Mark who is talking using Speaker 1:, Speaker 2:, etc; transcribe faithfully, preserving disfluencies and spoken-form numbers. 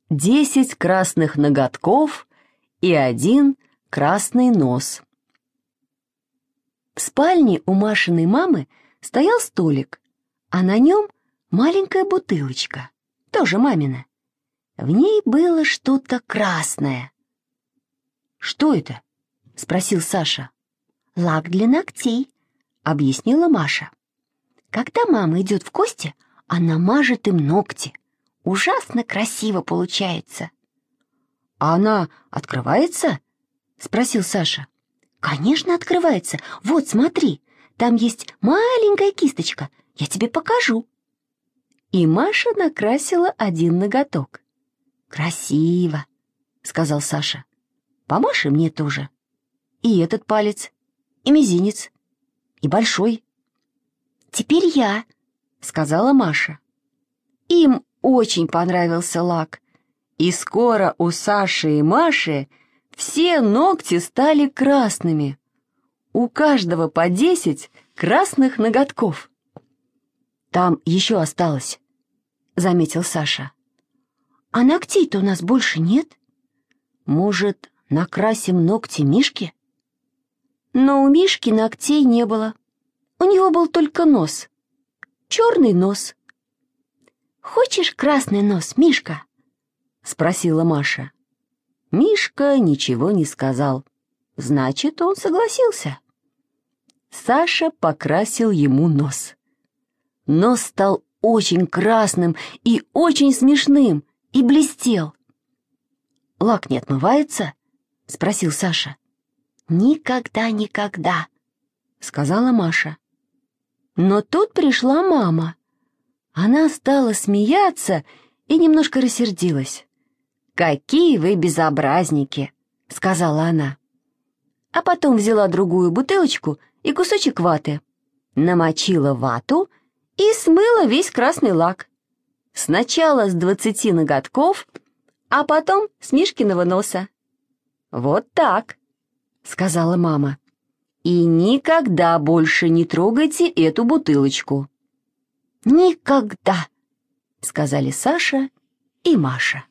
Speaker 1: десять красных ноготков и один красный нос. В спальне у Машиной мамы стоял столик, а на нем маленькая бутылочка, тоже мамина. В ней было что-то красное. «Что это?» — спросил Саша. «Лак для ногтей», — объяснила Маша. «Когда мама идет в гости, она мажет им ногти. Ужасно красиво получается». «А она открывается?» — спросил Саша. «Конечно, открывается. Вот, смотри, там есть маленькая кисточка. Я тебе покажу». И Маша накрасила один ноготок. «Красиво», — сказал Саша. «Помашь и мне тоже. И этот палец, и мизинец, и большой». «Теперь я», — сказала Маша. Им очень понравился лак, и скоро у Саши и Маши все ногти стали красными. У каждого по десять красных ноготков. «Там еще осталось», — заметил Саша. «А ногтей-то у нас больше нет. Может, накрасим ногти Мишки?» Но у Мишки ногтей не было. У него был только нос. Черный нос. «Хочешь красный нос, Мишка?» — спросила Маша. Мишка ничего не сказал. Значит, он согласился. Саша покрасил ему нос. Нос стал очень красным и очень смешным, и блестел. «Лак не отмывается?» — спросил Саша. «Никогда, никогда», — сказала Маша. Но тут пришла мама. Она стала смеяться и немножко рассердилась. «Какие вы безобразники!» — сказала она. А потом взяла другую бутылочку и кусочек ваты, намочила вату и смыла весь красный лак. Сначала с двадцати ноготков, а потом с Мишкиного носа. «Вот так», — сказала мама. «И никогда больше не трогайте эту бутылочку». «Никогда», — сказали Саша и Маша.